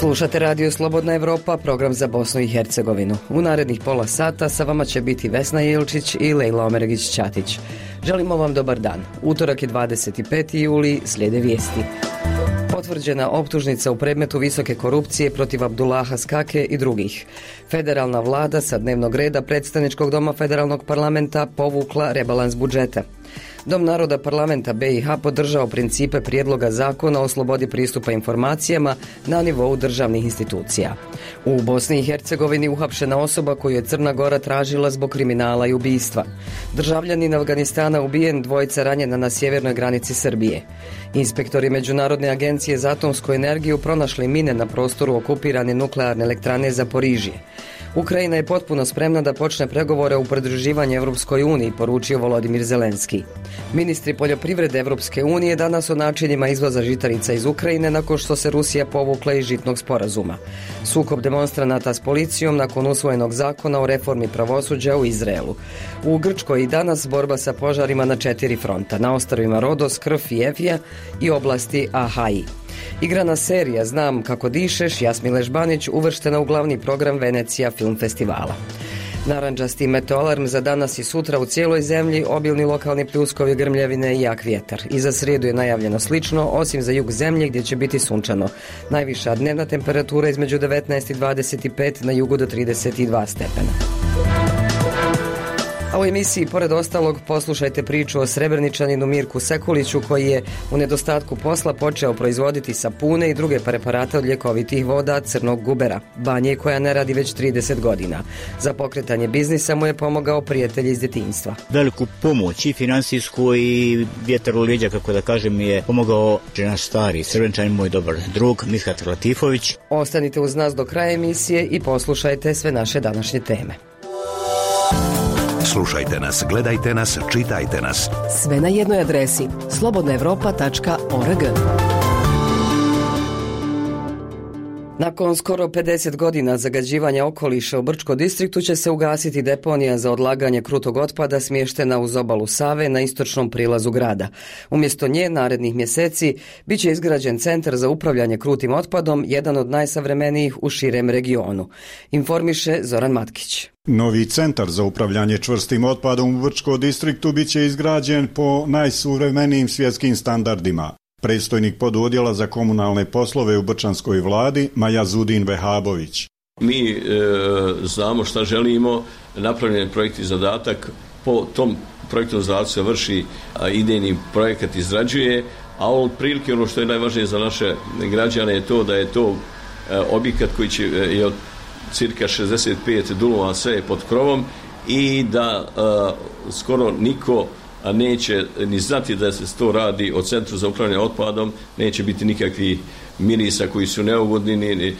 Slušate Radio Slobodna Evropa, program za Bosnu i Hercegovinu. U narednih pola sata sa vama će biti Vesna Jilčić i Lejla Omeregić-Ćatić. Želimo vam dobar dan. Utorak je 25. juli, slijede vijesti. Potvrđena optužnica u predmetu visoke korupcije protiv Abdullaha Skake i drugih. Federalna vlada sa dnevnog reda predstavničkog doma federalnog parlamenta povukla rebalans budžeta. Dom naroda parlamenta BiH podržao principe prijedloga zakona o slobodi pristupa informacijama na nivou državnih institucija. U Bosni i Hercegovini uhapšena osoba koju je Crna Gora tražila zbog kriminala i ubistva. Državljanin Afganistana ubijen, dvojica ranjena na sjevernoj granici Srbije. Inspektori Međunarodne agencije za atomsku energiju pronašli mine na prostoru okupirane nuklearne elektrane Zaporižje. Ukrajina je potpuno spremna da počne pregovore u pridruživanju Europskoj uniji, poručio Volodimir Zelenski. Ministri poljoprivrede Europske unije danas o načinima izvoza žitarica iz Ukrajine nakon što se Rusija povukla iz žitnog sporazuma. Sukob demonstranata s policijom nakon usvojenog zakona o reformi pravosuđa u Izraelu. U Grčkoj i danas borba sa požarima na 4 fronta, na ostrvima Rodos, Krf i Efija i oblasti Ahai. Igrana serija Znam kako dišeš, Jasmile Žbanić, uvrštena u glavni program Venecija film festivala. Narandžasti meteoalarm za danas i sutra u cijeloj zemlji, obilni lokalni pljuskovi, grmljevine i jak vjetar. I za srijedu je najavljeno slično, osim za jug zemlje gdje će biti sunčano. Najviša dnevna temperatura između 19 i 25, na jugu do 32 stepena. A u emisiji, pored ostalog, poslušajte priču o Srebrničaninu Mirku Sekuliću koji je u nedostatku posla počeo proizvoditi sapune i druge preparate od ljekovitih voda crnog gubera, banje koja ne radi već 30 godina. Za pokretanje biznisa mu je pomogao prijatelj iz djetinjstva. Veliku pomoć i finansijsku i vjetar u leđa, kako da kažem, mi je pomogao naš stari Srebrničanin, moj dobar drug Mishat Latifović. Ostanite uz nas do kraja emisije i poslušajte sve naše današnje teme. Slušajte nas, gledajte nas, čitajte nas. Sve na jednoj adresi slobodnaevropa.org. Nakon skoro 50 godina zagađivanja okoliša u Brčko distriktu će se ugasiti deponija za odlaganje krutog otpada smještena uz obalu Save na istočnom prilazu grada. Umjesto nje narednih mjeseci bit će izgrađen centar za upravljanje krutim otpadom, jedan od najsavremenijih u širem regionu. Informiše Zoran Matkić. Novi centar za upravljanje čvrstim otpadom u Brčko distriktu bit će izgrađen po najsuvremenijim svjetskim standardima. Predstojnik pododjela za komunalne poslove u brčanskoj vladi Majazudin Vehabović. Mi znamo šta želimo, napravljen je projekt i zadatak, po tom projektu zadatku se vrši idejni projekat izrađuje, a otprilike ono što je najvažnije za naše građane je to da je to objekat koji će je od cirka 65 dulova, sve pod krovom i da skoro niko neće ni znati da se to radi o centru za upravljanje otpadom, neće biti nikakvih mirisa koji su neugodni,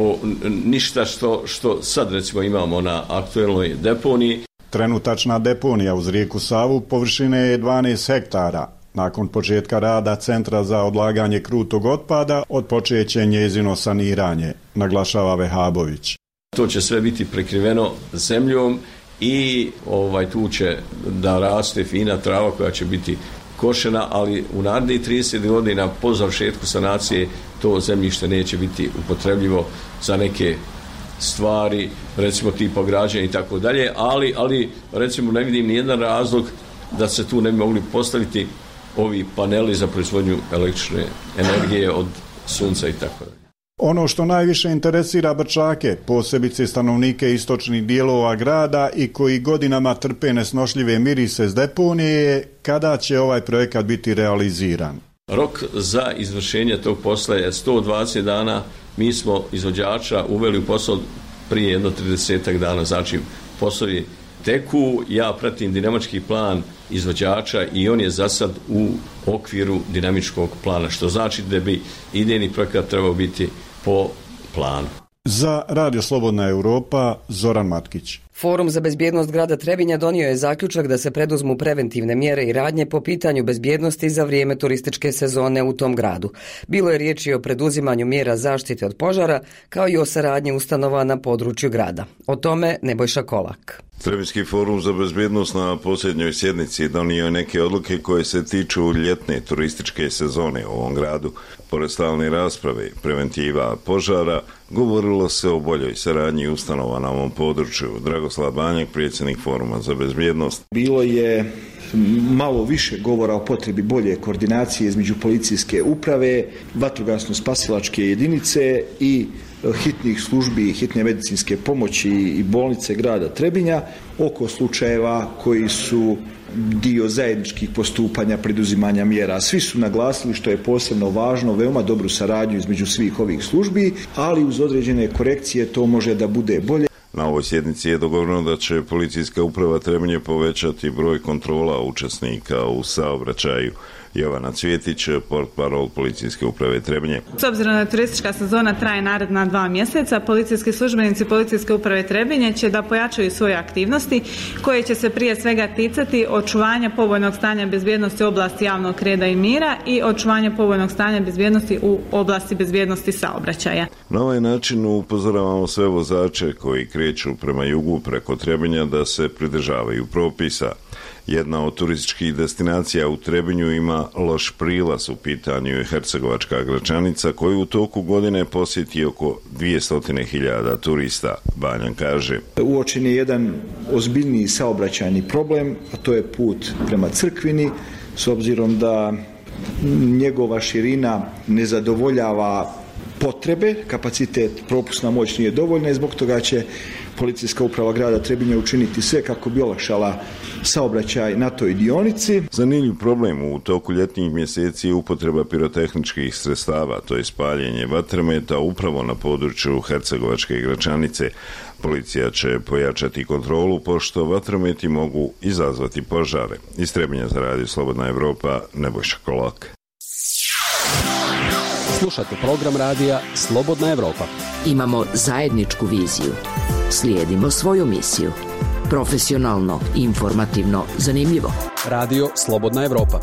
ništa što sad recimo imamo na aktuelnoj deponiji. Trenutačna deponija uz rijeku Savu površine je 12 hektara. Nakon početka rada centra za odlaganje krutog otpada odpočeće njezino saniranje, naglašava Vehabović. To će sve biti prekriveno zemljom i tu će da raste fina trava koja će biti košena, ali u narednih 30 godina po završetku sanacije to zemljište neće biti upotrebljivo za neke stvari, recimo tipa građenja i tako dalje, ali recimo ne vidim nijedan razlog da se tu ne bi mogli postaviti ovi paneli za proizvodnju električne energije od sunca i tako dalje. Ono što najviše interesira Brčake, posebice stanovnike istočnih dijelova grada i koji godinama trpe nesnošljive mirise s deponije, je kada će ovaj projekat biti realiziran. Rok za izvršenje tog posla je 120 dana. Mi smo izvođača uveli u posao prije jedno 30 dana, znači poslovi teku, ja pratim dinamički plan izvođača i on je za sad u okviru dinamičkog plana, što znači da bi idejni projekat trebao biti po planu. Za Radio Slobodna Europa, Zoran Matkić. Forum za bezbjednost grada Trebinja donio je zaključak da se preduzmu preventivne mjere i radnje po pitanju bezbjednosti za vrijeme turističke sezone u tom gradu. Bilo je riječi o preduzimanju mjera zaštite od požara, kao i o saradnji ustanova na području grada. O tome Nebojša Kolak. Trebinjski forum za bezbjednost na posljednjoj sjednici donio je neke odluke koje se tiču ljetne turističke sezone u ovom gradu. Pored stalne rasprave, preventiva požara, govorilo se o boljoj saradnji ustanova na ovom području. Dragoslav Banjak, predsjednik foruma za bezbjednost. Bilo je malo više govora o potrebi bolje koordinacije između policijske uprave, vatrogasno-spasilačke jedinice i hitnih službi, hitne medicinske pomoći i bolnice grada Trebinja oko slučajeva koji su dio zajedničkih postupanja, preduzimanja mjera. Svi su naglasili, što je posebno važno, veoma dobru saradnju između svih ovih službi, ali uz određene korekcije to može da bude bolje. Na ovoj sjednici je dogovoreno da će policijska uprava Trebinje povećati broj kontrola učesnika u saobraćaju. Jovana Cvjetić, portparol policijske uprave Trebinje. S obzirom da turistička sezona traje naredna 2 mjeseca, policijski službenici policijske uprave Trebinje će da pojačaju svoje aktivnosti koje će se prije svega ticati očuvanja povoljnog stanja bezbjednosti u oblasti javnog reda i mira i očuvanja povoljnog stanja bezbjednosti u oblasti bezbjednosti saobraćaja. Na ovaj način upozoravamo sve vozače koji kreću prema jugu preko Trebinja da se pridržavaju propisa. Jedna od turističkih destinacija u Trebinju ima loš prilaz, u pitanju je Hercegovačka Gračanica koju u toku godine posjeti oko 200.000 turista, Banjan kaže. Uočen je jedan ozbiljniji saobraćajni problem, a to je put prema Crkvini, s obzirom da njegova širina ne zadovoljava potrebe, kapacitet, propusna moć nije dovoljna i zbog toga će policijska uprava grada Trebinja učiniti sve kako bi olakšala saobraćaj na toj dionici. Zanimljiv problem u toku ljetnih mjeseci je upotreba pirotehničkih sredstava, to je spaljenje vatrometa upravo na području Hercegovačke Gračanice. Policija će pojačati kontrolu pošto vatrometi mogu izazvati požare. Iz Trebinja za radio Slobodna Evropa, Nebojša Kolak. Slušate program radija Slobodna Evropa. Imamo zajedničku viziju. Slijedimo svoju misiju. Profesionalno, informativno, zanimljivo. Radio Slobodna Evropa.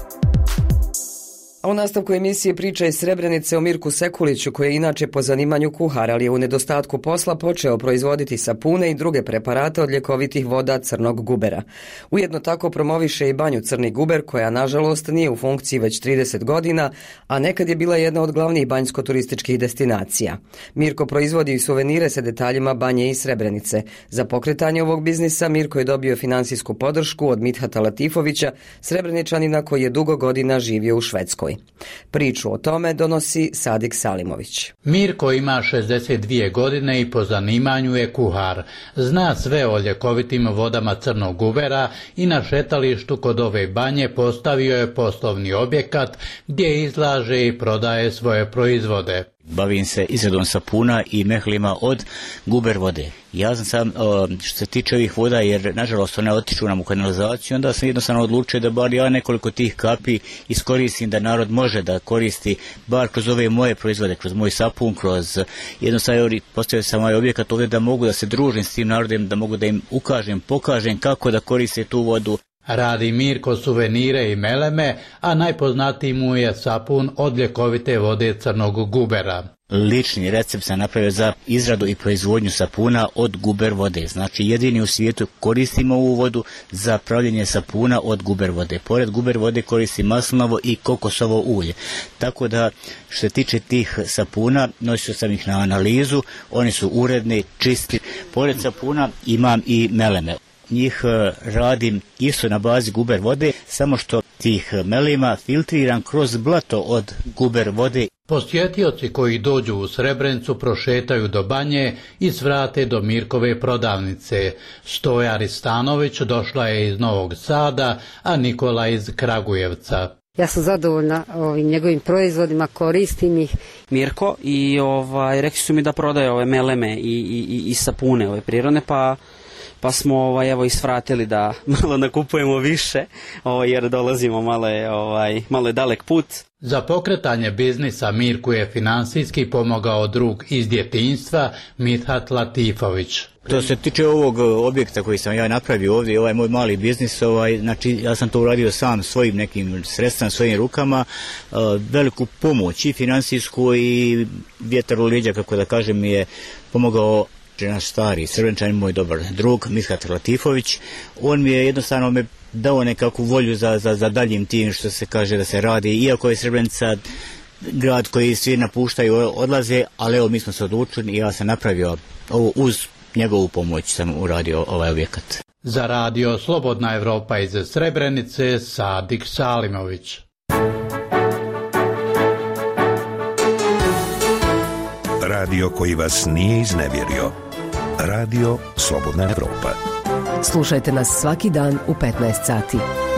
A u nastavku emisije priča iz Srebrenice o Mirku Sekuliću, koji je inače po zanimanju kuhar, ali je u nedostatku posla počeo proizvoditi sapune i druge preparate od ljekovitih voda crnog gubera. Ujedno tako promoviše i banju Crni guber, koja nažalost nije u funkciji već 30 godina, a nekad je bila jedna od glavnih banjsko-turističkih destinacija. Mirko proizvodi i suvenire sa detaljima banje iz Srebrenice. Za pokretanje ovog biznisa Mirko je dobio finansijsku podršku od Mithata Latifovića, Srebreničanina koji je dugo godina živio u Švedskoj. Priču o tome donosi Sadik Salimović. Mirko ima 62 godine i po zanimanju je kuhar. Zna sve o ljekovitim vodama crnog gubera i na šetalištu kod ove banje postavio je poslovni objekat gdje izlaže i prodaje svoje proizvode. Bavim se izradom sapuna i mehlima od guber vode. Ja sam što se tiče ovih voda, jer nažalost one otiču nam u kanalizaciju, onda sam jednostavno odlučio da bar ja nekoliko tih kapi iskoristim, da narod može da koristi bar kroz ove moje proizvode, kroz moj sapun, kroz jednostavno postavio sam ovaj objekat ovdje da mogu da se družim s tim narodom, da mogu da im ukažem, pokažem kako da koriste tu vodu. Radi Mirko suvenire i meleme, a najpoznatiji mu je sapun od ljekovite vode crnog gubera. Lični recept sam napravio za izradu i proizvodnju sapuna od guber vode. Znači jedini u svijetu koristimo ovu vodu za pravljenje sapuna od guber vode. Pored guber vode koristim maslinovo i kokosovo ulje. Tako da što se tiče tih sapuna, nosio sam ih na analizu, oni su uredni, čisti. Pored sapuna imam i meleme. Njih radim isto na bazi guber vode, samo što tih melima filtriram kroz blato od guber vode. Posjetioci koji dođu u Srebrenicu prošetaju do banje i svrate do Mirkove prodavnice. Stoja Ristanović došla je iz Novog Sada, a Nikola iz Kragujevca. Ja sam zadovoljna ovim njegovim proizvodima, koristim ih. Mirko i rekli su mi da prodaje ove meleme i sapune ove prirodne, pa pa smo evo isvratili da malo nakupujemo više, jer dolazimo malo je dalek put. Za pokretanje biznisa Mirku je finansijski pomogao drug iz djetinjstva Mithat Latifović. To se tiče ovog objekta koji sam ja napravio ovdje, ovaj moj mali biznis, znači ja sam to uradio sam svojim nekim sredstvima, svojim rukama, veliku pomoć i finansijsku i vjetar u leđa, kako da kažem, mi je pomogao naš stari Srebreničanin, moj dobar drug Mithat Latifović. On mi je jednostavno dao nekakvu volju za daljim tim što se kaže da se radi, iako je Srebrenica grad koji svi napuštaju, odlaze, ali evo mi smo se odlučili i ja sam napravio ovo, uz njegovu pomoć sam uradio ovaj objekat. Za radio Slobodna Evropa iz Srebrenice, Sadik Salimović. Radio koji vas nije iznevjerio. Radio Slobodna Evropa. Slušajte nas svaki dan u 15 sati.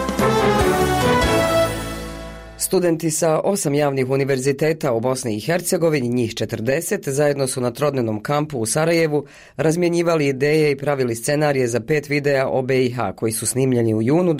Studenti sa 8 javnih univerziteta u Bosni i Hercegovini, njih 40, zajedno su na trodnevnom kampu u Sarajevu razmjenjivali ideje i pravili scenarije za 5 videa o BiH koji su snimljeni u junu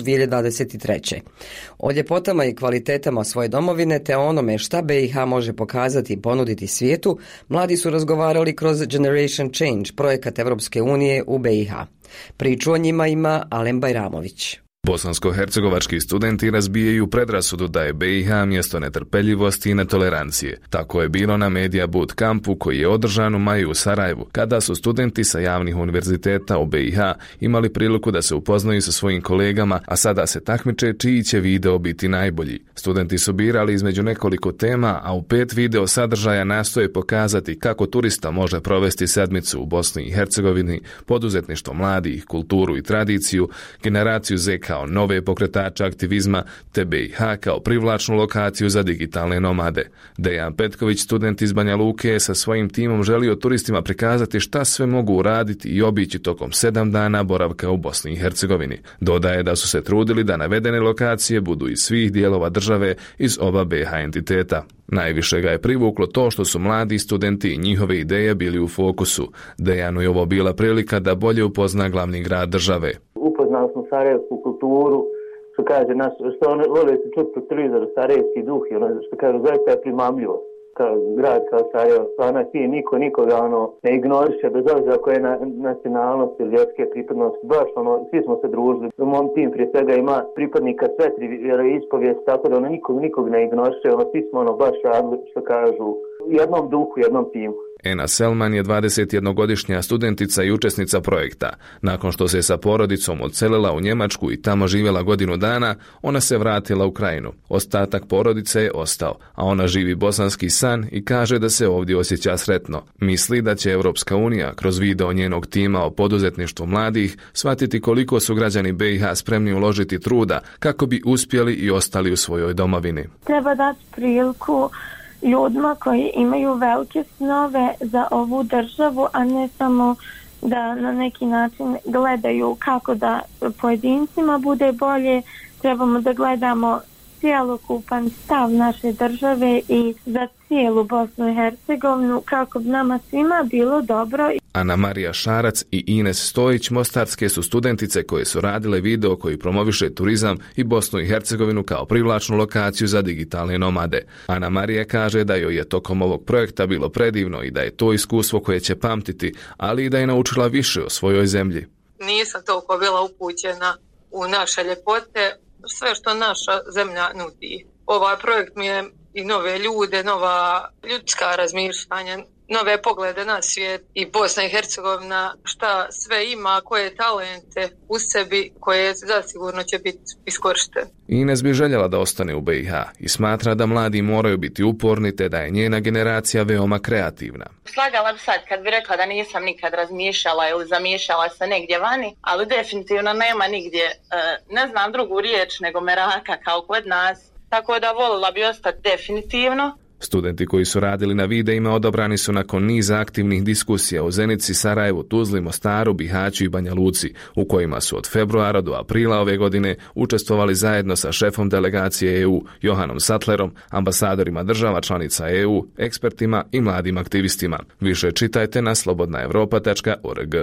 2023. O ljepotama i kvalitetama svoje domovine te o onome šta BiH može pokazati i ponuditi svijetu, mladi su razgovarali kroz Generation Change, projekat Evropske unije u BiH. Priču o njima ima Alen Bajramović. Bosansko-hercegovački studenti razbijaju predrasudu da je BiH mjesto netrpeljivosti i netolerancije. Tako je bilo na Media Boot kampu koji je održan u maju u Sarajevu, kada su studenti sa javnih univerziteta u BiH imali priliku da se upoznaju sa svojim kolegama, a sada se takmiče čiji će video biti najbolji. Studenti su birali između nekoliko tema, a u 5 video sadržaja nastoje pokazati kako turista može provesti sedmicu u Bosni i Hercegovini, poduzetništvo mladih, kulturu i tradiciju, generaciju Z kao nove pokretače aktivizma, te BiH kao privlačnu lokaciju za digitalne nomade. Dejan Petković, student iz Banja Luke, je sa svojim timom želio turistima prikazati šta sve mogu uraditi i obići tokom 7 dana boravka u Bosni i Hercegovini. Dodaje da su se trudili da navedene lokacije budu iz svih dijelova države iz oba BiH entiteta. Najviše ga je privuklo to što su mladi studenti i njihove ideje bili u fokusu. Dejanu je ovo bila prilika da bolje upozna glavni grad države. Upoznali smo sarajevsku kulturu, što kaže nas, što one vole se čuti po televizoru, sarajevski duh i ono što kaže zaista je primamljivo. Kao grad kao Sarajevo, stvarno je nikoga ne ignoriše, bez obzira koje je nacionalnosti ili vjerske pripadnosti, baš svi smo se družili. U mom tim prije svega ima pripadnika sve 3 vjeroispovijesti, tako da nikog ne ignoriše, svi smo baš radili, što kažu, u jednom duhu, jednom timu. Ena Selman je 21-godišnja studentica i učesnica projekta. Nakon što se sa porodicom odselila u Njemačku i tamo živjela godinu dana, ona se vratila u Krajinu. Ostatak porodice je ostao, a ona živi bosanski san i kaže da se ovdje osjeća sretno. Misli da će Evropska unija kroz video njenog tima o poduzetništvu mladih shvatiti koliko su građani BiH spremni uložiti truda kako bi uspjeli i ostali u svojoj domovini. Treba dati priliku ljudima koji imaju velike snove za ovu državu, a ne samo da na neki način gledaju kako da pojedincima bude bolje. Trebamo da gledamo cjelokupan stav naše države i za cijelu Bosnu i Hercegovinu kako bi nama svima bilo dobro. Ana Marija Šarac i Ines Stojić mostarske su studentice koje su radile video koji promoviše turizam i Bosnu i Hercegovinu kao privlačnu lokaciju za digitalne nomade. Ana Marija kaže da joj je tokom ovog projekta bilo predivno i da je to iskustvo koje će pamtiti, ali i da je naučila više o svojoj zemlji. Nisam toliko bila upućena u naše ljepote, sve što naša zemlja nudi. Ovaj projekt mi je i nove ljude, nova ljudska razmišljanja, nove poglede na svijet i Bosna i Hercegovina šta sve ima, koje talente u sebi koje zasigurno će biti iskorištene. Ines bi željela da ostane u BiH i smatra da mladi moraju biti uporni te da je njena generacija veoma kreativna. Slagala bi sad kad bi rekla da nisam nikad razmišljala ili zamišljala se negdje vani, ali definitivno nema nigdje, ne znam drugu riječ nego meraka kao kod nas, tako da volila bi ostati definitivno. Studenti koji su radili na videima odabrani su nakon niza aktivnih diskusija u Zenici, Sarajevu, Tuzli, Mostaru, Bihaću i Banja Luci, u kojima su od februara do aprila ove godine učestvovali zajedno sa šefom delegacije EU Johanom Sattlerom, ambasadorima država članica EU, ekspertima i mladim aktivistima. Više čitajte na slobodnaevropa.org.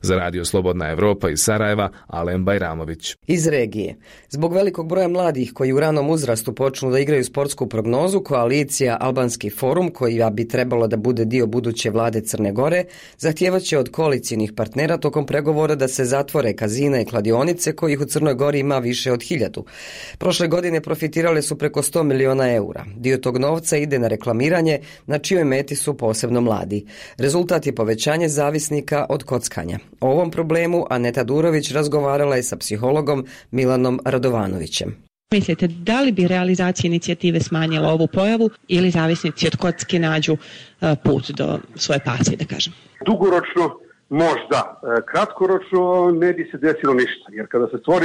Za Radio Slobodna Evropa iz Sarajeva, Alen Bajramović. Iz regije. Zbog velikog broja mladih koji u ranom uzrastu počnu da igraju sportsku prognozu, koalicija Albanski forum, koja bi trebalo da bude dio buduće vlade Crne Gore, zahtijevaće od koalicijnih partnera tokom pregovora da se zatvore kazina i kladionice kojih u Crnoj Gori ima više od 1000. Prošle godine profitirale su preko 100 miliona eura. Dio tog novca ide na reklamiranje, na čijoj meti su posebno mladi. Rezultat je povećanje zavisnika od kockanja. O ovom problemu Aneta Durović razgovarala je sa psihologom Milanom Radovanovićem. Mislite, da li bi realizacija inicijative smanjila ovu pojavu ili zavisnici od kocke nađu put do svoje pasije, da kažem? Dugoročno možda, kratkoročno ne bi se desilo ništa, jer kada se stvori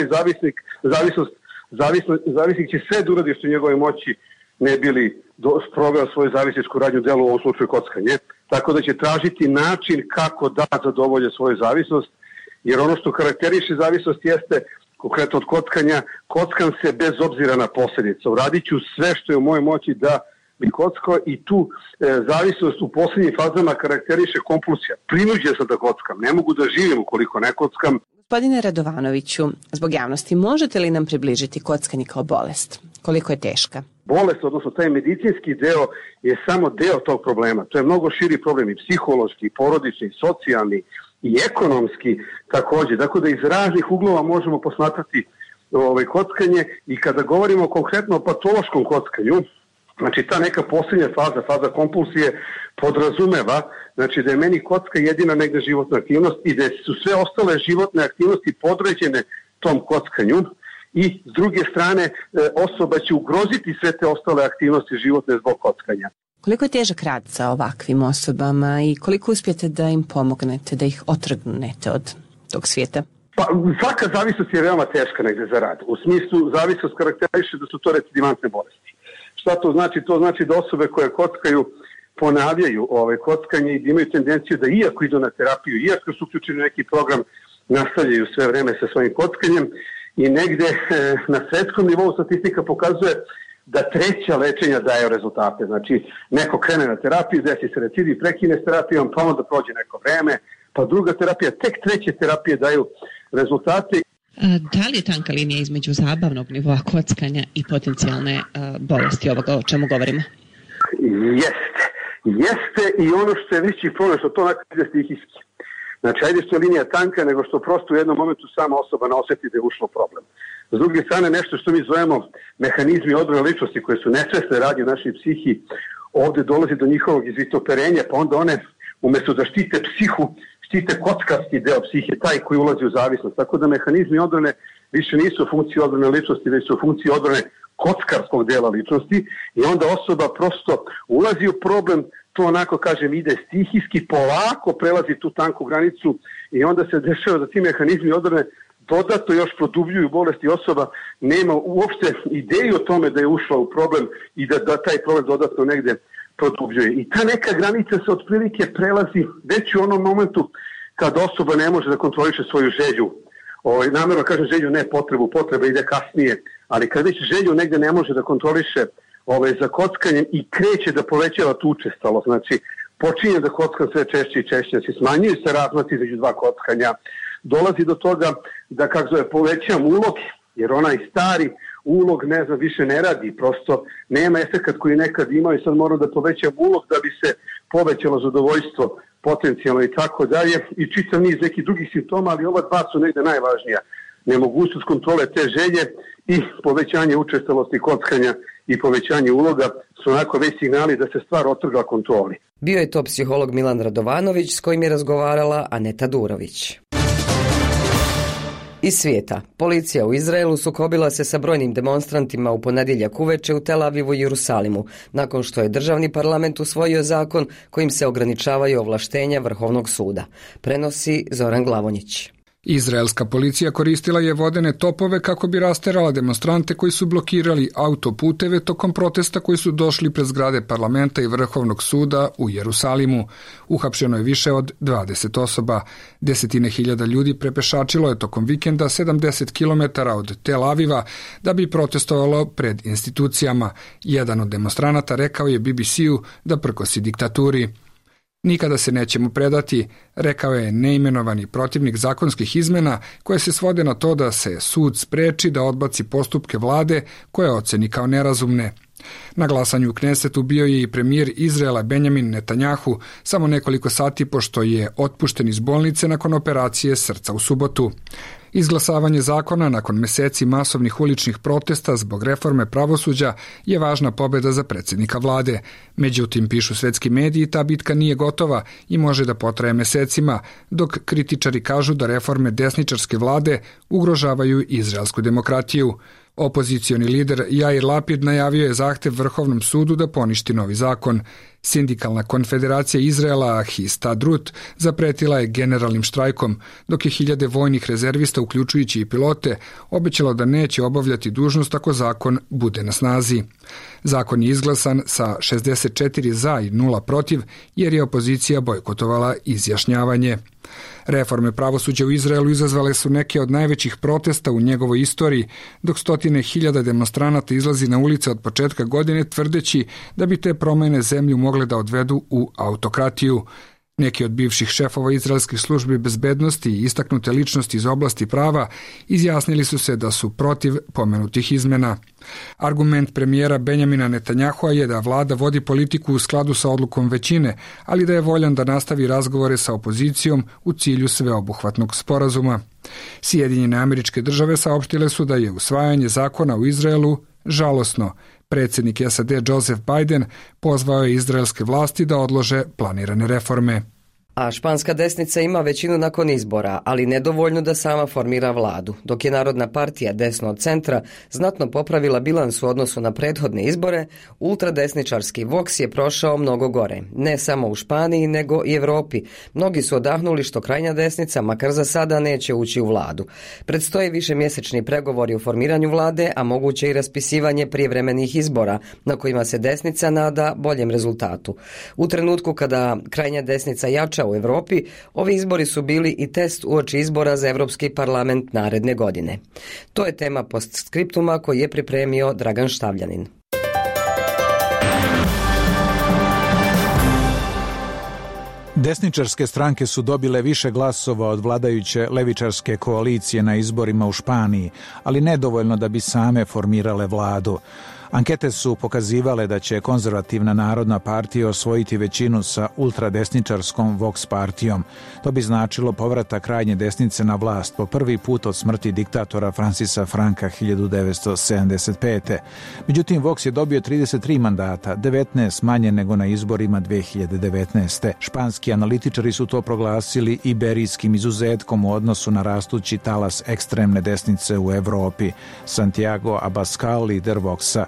zavisnik će sve da uradi što u njegove moći ne bili sproveo svoju zavisničku radnju delu, u ovom slučaju kockanje, tako da će tražiti način kako da zadovolje svoju zavisnost, jer ono što karakteriše zavisnost jeste, konkretno od kockanja, kockam se bez obzira na posljedice. Uradit ću sve što je u mojoj moći da bi kockao i tu zavisnost u posljednjim fazama karakteriše kompulsija. Prinuđen sam da kockam, ne mogu da živim ukoliko ne kockam. Gospodine Radovanoviću, zbog javnosti, možete li nam približiti kockanje kao bolest? Koliko je teška? Bolest, odnosno taj medicinski deo, je samo deo tog problema. To je mnogo širi problem, i psihološki, i porodični, i socijalni, i ekonomski također. Dakle, da iz raznih uglova možemo posmatrati kockanje, i kada govorimo konkretno o patološkom kockanju, znači ta neka posljednja faza kompulsije podrazumeva, znači da je meni kocka jedina negdje životna aktivnost i da su sve ostale životne aktivnosti podređene tom kockanju, i s druge strane osoba će ugroziti sve te ostale aktivnosti životne zbog kockanja. Koliko je težak rad sa ovakvim osobama i koliko uspijete da im pomognete, da ih otrgnete od tog svijeta? Pa, svaka zavisnost je veoma teška negdje za rad. U smislu zavisnost karakteriše da su to recidivantne bolesti. Šta to znači? To znači da osobe koje kockaju ponavljaju kockanje i da imaju tendenciju da iako idu na terapiju, iako su uključeni neki program, nastavljaju sve vreme sa svojim kockanjem, i negde na svetskom nivou statistika pokazuje da treća lečenja daju rezultate. Znači, neko krene na terapiju, desi se recidiv, prekine s terapijom, pa onda prođe neko vreme, pa druga terapija, tek treće terapije daju rezultate. Da li je tanka linija između zabavnog nivoa kockanja i potencijalne bolesti ovoga o čemu govorimo? Jeste, i ono što je veći problem, što to onako ide stihijski. Znači, ajde što je linija tanka, nego što prosto u jednom momentu sama osoba osjeti da je ušlo problem. S druge strane, nešto što mi zovemo mehanizmi odbrane ličnosti, koje su nesvesne radnje u našoj psihi, ovdje dolazi do njihovog izvitoperenja, pa onda one, umjesto da štite psihu, štite kockarski deo psihe, taj koji ulazi u zavisnost. Tako da mehanizmi odbrane više nisu u funkciji odbrane ličnosti, već su u funkciji odbrane kockarskog dela ličnosti, i onda osoba prosto ulazi u problem, to onako kažem ide stihijski, polako prelazi tu tanku granicu, i onda se dešava da ti mehanizmi odbrane dodatno još produbljuju bolesti, osoba nema uopšte ideju o tome da je ušla u problem i da taj problem dodatno negde produbljuje. I ta neka granica se otprilike prelazi već u onom momentu kad osoba ne može da kontroliše svoju želju. Namjerno kažem želju, ne potrebu, potreba ide kasnije, ali kad već želju negde ne može da kontroliše za kockanjem i kreće da povećava tu učestalost, znači počinje da kocka sve češće i češće, znači smanjuju se razmaci između dva kockanja, dolazi do toga da povećam ulog, jer onaj stari ulog više ne radi, prosto nema efekat koji nekad imao i sad moram da povećam ulog da bi se povećalo zadovoljstvo potencijalno i tako dalje, i čitav niz nekih drugih simptoma, ali ova dva su negde najvažnija. Nemogućnost kontrole te želje i povećanje učestalosti kockanja i povećanje uloga su onako već signali da se stvar otrgla kontroli. Bio je to psiholog Milan Radovanović s kojim je razgovarala Aneta Durović. Iz svijeta. Policija u Izraelu sukobila se sa brojnim demonstrantima u ponedjeljak uveče u Tel Avivu i Jerusalimu, nakon što je državni parlament usvojio zakon kojim se ograničavaju ovlaštenja Vrhovnog suda. Prenosi Zoran Glavonjić. Izraelska policija koristila je vodene topove kako bi rasterala demonstrante koji su blokirali autoputeve tokom protesta koji su došli pred zgrade parlamenta i Vrhovnog suda u Jerusalimu. Uhapšeno je više od 20 osoba. Desetine hiljada ljudi prepešačilo je tokom vikenda 70 km od Tel Aviva da bi protestovalo pred institucijama. Jedan od demonstranata rekao je BBC-u da prkosi diktaturi. Nikada se nećemo predati, rekao je neimenovani protivnik zakonskih izmena koje se svode na to da se sud spreči da odbaci postupke vlade koje oceni kao nerazumne. Na glasanju u Knesetu bio je i premijer Izraela Benjamin Netanjahu samo nekoliko sati pošto je otpušten iz bolnice nakon operacije srca u subotu. Izglasavanje zakona nakon meseci masovnih uličnih protesta zbog reforme pravosuđa je važna pobjeda za predsjednika vlade. Međutim, pišu svetski mediji, ta bitka nije gotova i može da potraje mesecima, dok kritičari kažu da reforme desničarske vlade ugrožavaju izraelsku demokratiju. Opozicioni lider Jair Lapid najavio je zahtev Vrhovnom sudu da poništi novi zakon. Sindikalna konfederacija Izraela Histadrut zapretila je generalnim štrajkom, dok je hiljade vojnih rezervista, uključujući i pilote, obećalo da neće obavljati dužnost ako zakon bude na snazi. Zakon je izglasan sa 64 za i 0 protiv, jer je opozicija bojkotovala izjašnjavanje. Reforme pravosuđa u Izraelu izazvale su neke od najvećih protesta u njegovoj istoriji, dok stotine hiljada demonstranata izlazi na ulice od početka godine tvrdeći da bi te promjene zemlju mogle da odvedu u autokratiju. Neki od bivših šefova izraelskih službi bezbednosti i istaknute ličnosti iz oblasti prava izjasnili su se da su protiv pomenutih izmena. Argument premijera Benjamina Netanjahua je da vlada vodi politiku u skladu sa odlukom većine, ali da je voljan da nastavi razgovore sa opozicijom u cilju sveobuhvatnog sporazuma. Sjedinjene Američke Države saopštile su da je usvajanje zakona u Izraelu žalosno. Predsjednik SAD Joseph Biden pozvao je izraelske vlasti da odlože planirane reforme. A španska desnica ima većinu nakon izbora, ali nedovoljno da sama formira vladu, dok je Narodna partija desno od centra znatno popravila bilans u odnosu na prethodne izbore, ultradesničarski Vox je prošao mnogo gore, ne samo u Španiji nego i Europi. Mnogi su odahnuli što krajnja desnica, makar za sada, neće ući u vladu. Predstoje višemjesečni pregovori o formiranju vlade, a moguće i raspisivanje prijevremenih izbora, na kojima se desnica nada boljem rezultatu. U trenutku kada krajnja desnica jača u Europi, ovi izbori su bili i test uoči izbora za Europski parlament naredne godine. To je tema postskriptuma koji je pripremio Dragan Štavljanin. Desničarske stranke su dobile više glasova od vladajuće levičarske koalicije na izborima u Španiji, ali nedovoljno da bi same formirale vladu. Ankete su pokazivale da će konzervativna Narodna partija osvojiti većinu sa ultradesničarskom Vox partijom. To bi značilo povratak krajnje desnice na vlast po prvi put od smrti diktatora Francisa Franka 1975. Međutim, Vox je dobio 33 mandata, 19 manje nego na izborima 2019. Španski analitičari su to proglasili iberijskim izuzetkom u odnosu na rastući talas ekstremne desnice u Evropi. Santiago Abascal, lider Voxa.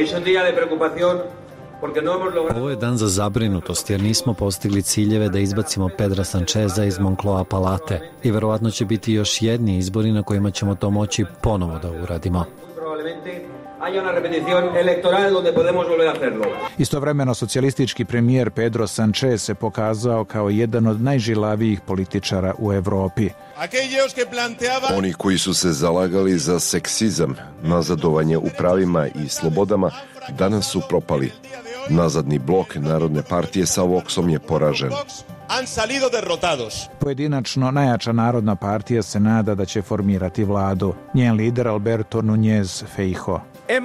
Ovo je dan za zabrinutost jer nismo postigli ciljeve da izbacimo Pedra Sancheza iz Moncloa Palate i verovatno će biti još jedni izbori na kojima ćemo to moći ponovo da uradimo. Istovremeno socijalistički premijer Pedro Sanchez se pokazao kao jedan od najžilavijih političara u Evropi. Oni koji su se zalagali za seksizam, nazadovanje u pravima i slobodama, danas su propali. Nazadni blok Narodne partije sa Voxom je poražen. Pojedinačno najjača Narodna partija se nada da će formirati vladu. Njen lider Alberto Núñez Feijóo.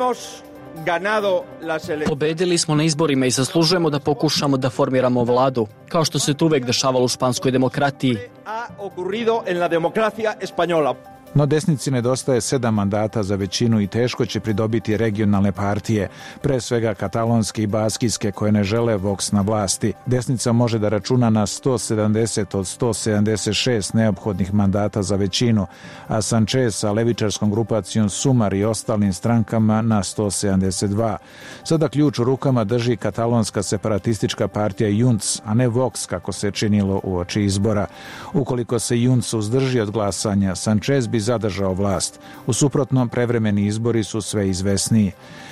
Pobedili smo na izborima i zaslužujemo da pokušamo da formiramo vladu, kao što se to uvek dešavalo u španskoj demokratiji. No desnici nedostaje 7 mandata za većinu i teško će pridobiti regionalne partije, pre svega katalonske i baskijske koje ne žele Vox na vlasti. Desnica može da računa na 170 od 176 neophodnih mandata za većinu, a Sanchez sa levičarskom grupacijom Sumar i ostalim strankama na 172. Sada ključ u rukama drži katalonska separatistička partija Junts, a ne Vox kako se činilo uoči izbora. Ukoliko se Junts uzdrži od glasanja, Sanchez bi zadržao vlast. U suprotnom, prevremeni izbori su sve izvesniji.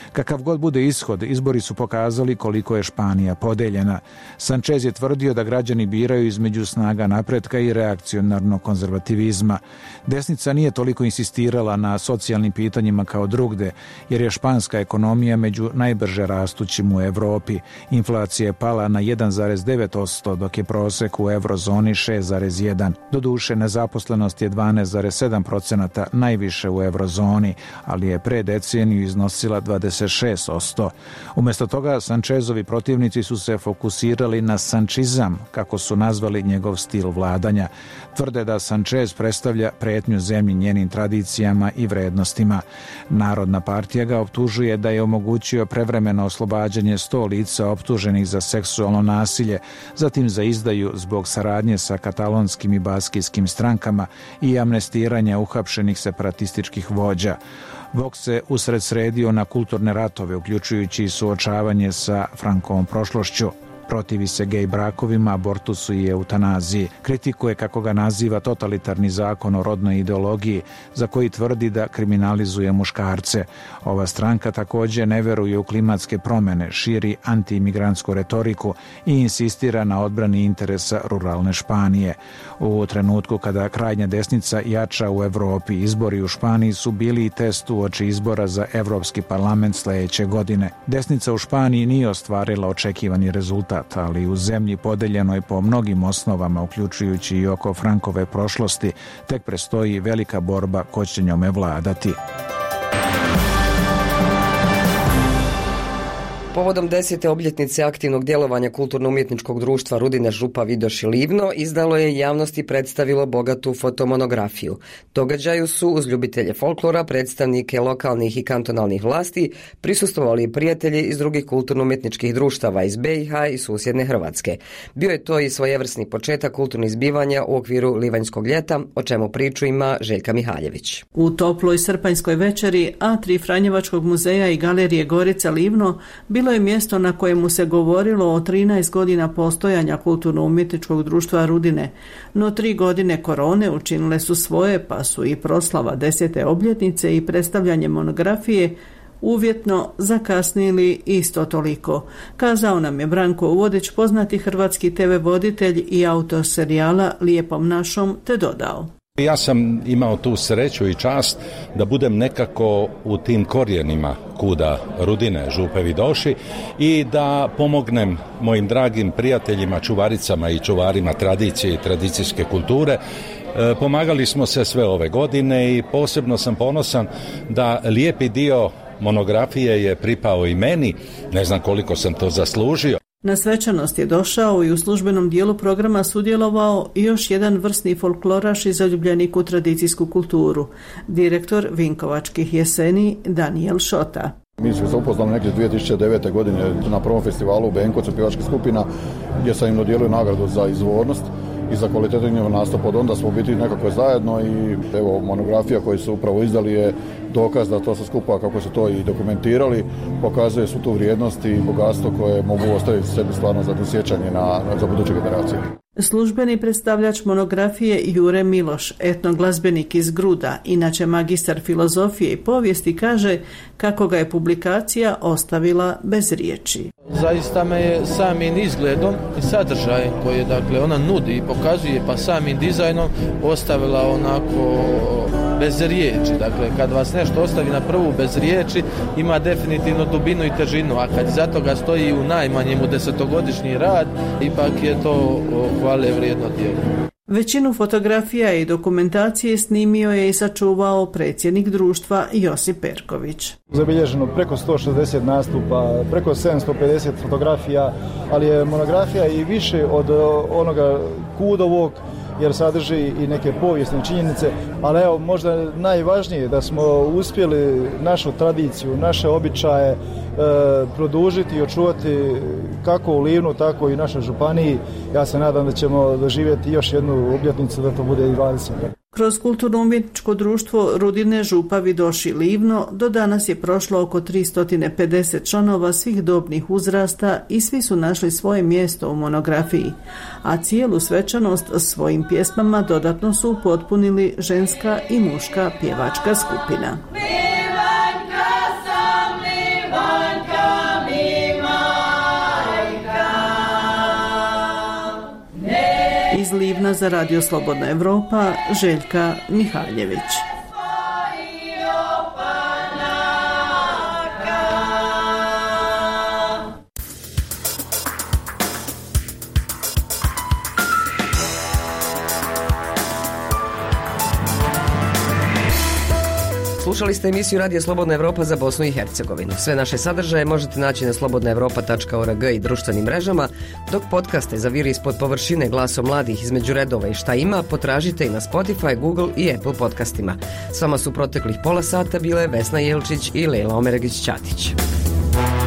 Kakav god bude ishod, izbori su pokazali koliko je Španija podeljena. Sanchez je tvrdio da građani biraju između snaga napretka i reakcionarnog konzervativizma. Desnica nije toliko insistirala na socijalnim pitanjima kao drugde, jer je španska ekonomija među najbrže rastućim u Evropi. Inflacija je pala na 1,9%, dok je prosek u eurozoni 6,1%. Doduše, nezaposlenost je 12,7%, najviše u eurozoni, ali je pre deceniju iznosila 26%. Umjesto toga, Sanchezovi protivnici su se fokusirali na sančizam, kako su nazvali njegov stil vladanja. Tvrde da Sanchez predstavlja pretnju zemlji njenim tradicijama i vrednostima. Narodna partija ga optužuje da je omogućio prevremeno oslobađanje 100 lica optuženih za seksualno nasilje, zatim za izdaju zbog saradnje sa katalonskim i baskijskim strankama i amnestiranja uhapšenih separatističkih vođa. Vox se usred sredio na kulturne ratove, uključujući i suočavanje sa Frankovom prošlošću. Protivi se gej brakovima, abortusu i eutanaziji. Kritikuje, kako ga naziva, totalitarni zakon o rodnoj ideologiji, za koji tvrdi da kriminalizuje muškarce. Ova stranka također ne veruje u klimatske promjene, širi antiimigrantsku retoriku i insistira na odbrani interesa ruralne Španije. U trenutku kada krajnja desnica jača u Evropi, izbori u Španiji su bili i test uoči izbora za Evropski parlament sljedeće godine. Desnica u Španiji nije ostvarila očekivani rezultat, ali u zemlji podeljenoj po mnogim osnovama, uključujući i oko Frankove prošlosti, tek prestoji velika borba ko će njome vladati. Povodom 10. obljetnice aktivnog djelovanja kulturno-umjetničkog društva Rudine Župa Vidoš i Livno izdalo je javnosti predstavilo bogatu fotomonografiju. Događaju su uz ljubitelje folklora, predstavnike lokalnih i kantonalnih vlasti, prisustvovali i prijatelji iz drugih kulturno-umjetničkih društava iz BiH i susjedne Hrvatske. Bio je to i svojevrsni početak kulturnih zbivanja u okviru Livanjskog ljeta, o čemu priču ima Željka Mihaljević. U toploj srpanjskoj večeri A3 Franjevačkog muzeja i galerije Gorica Livno bilo je mjesto na kojemu se govorilo o 13 godina postojanja kulturno-umjetničkog društva Rudine, no 3 godine korone učinile su svoje, pa su i proslava 10. obljetnice i predstavljanje monografije uvjetno zakasnili isto toliko, kazao nam je Branko Uvodić, poznati hrvatski TV voditelj i autor serijala Lijepom našom, te dodao: Ja sam imao tu sreću i čast da budem nekako u tim korijenima kuda Rudine Župe Vidoši i da pomognem mojim dragim prijateljima, čuvaricama i čuvarima tradicije i tradicijske kulture. Pomagali smo se sve ove godine i posebno sam ponosan da lijepi dio monografije je pripao i meni, ne znam koliko sam to zaslužio. Na svečanost je došao i u službenom dijelu programa sudjelovao još jedan vrsni folkloraš i zaljubljenik u tradicijsku kulturu, direktor Vinkovačkih jeseni Daniel Šota. Mi smo se upoznali negdje 2009. godine na prvom festivalu u Benkovcu pjevačkih skupina, gdje sam im dodijelio nagradu za izvornost i za kvalitetan njihov nastup. Od onda smo biti nekako zajedno i evo monografija koju su upravo izdali je dokaz da to sve skupa, kako su to i dokumentirali, pokazuje svu tu vrijednost i bogatstvo koje mogu ostaviti sebi stvarno za sjećanje za buduće generacije. Službeni predstavljač monografije Jure Miloš, etnoglazbenik iz Gruda, inače magistar filozofije i povijesti, kaže kako ga je publikacija ostavila bez riječi. Zaista me je samim izgledom i sadržajem koje dakle ona nudi i pokazuje, pa samim dizajnom ostavila onako bez riječi. Dakle, kad vas nešto ostavi na prvu bez riječi, ima definitivno dubinu i težinu, a kad iza toga stoji u najmanjem u 10-godišnji rad, ipak je to hvale vrijedno djelo. Većinu fotografija i dokumentacije snimio je i sačuvao predsjednik društva Josip Perković. Zabilježeno preko 160 nastupa, preko 750 fotografija, ali je monografija i više od onoga kudovog, jer sadrži i neke povijesne činjenice, ali evo možda najvažnije da smo uspjeli našu tradiciju, naše običaje produžiti i očuvati kako u Livnu, tako i u našoj županiji. Ja se nadam da ćemo doživjeti još jednu obljetnicu, da to bude i 20. Kroz kulturno-umjetničko društvo Rudine Župa Vidoši Livno do danas je prošlo oko 350 članova svih dobnih uzrasta i svi su našli svoje mjesto u monografiji, a cijelu svečanost svojim pjesmama dodatno su upotpunili ženska i muška pjevačka skupina. Livanjka sam, iz Livna za Radio Slobodna Evropa, Željka Mihaljević. Slušali ste emisiju Radija Slobodna Evropa za Bosnu i Hercegovinu. Sve naše sadržaje možete naći na slobodnaevropa.org i društvenim mrežama, dok podcaste za Viri ispod površine, Glasom mladih, Između redova i Šta ima potražite i na Spotify, Google i Apple podcastima. S vama su proteklih pola sata bile Vesna Jelčić i Lejla Omeregić-Ćatić.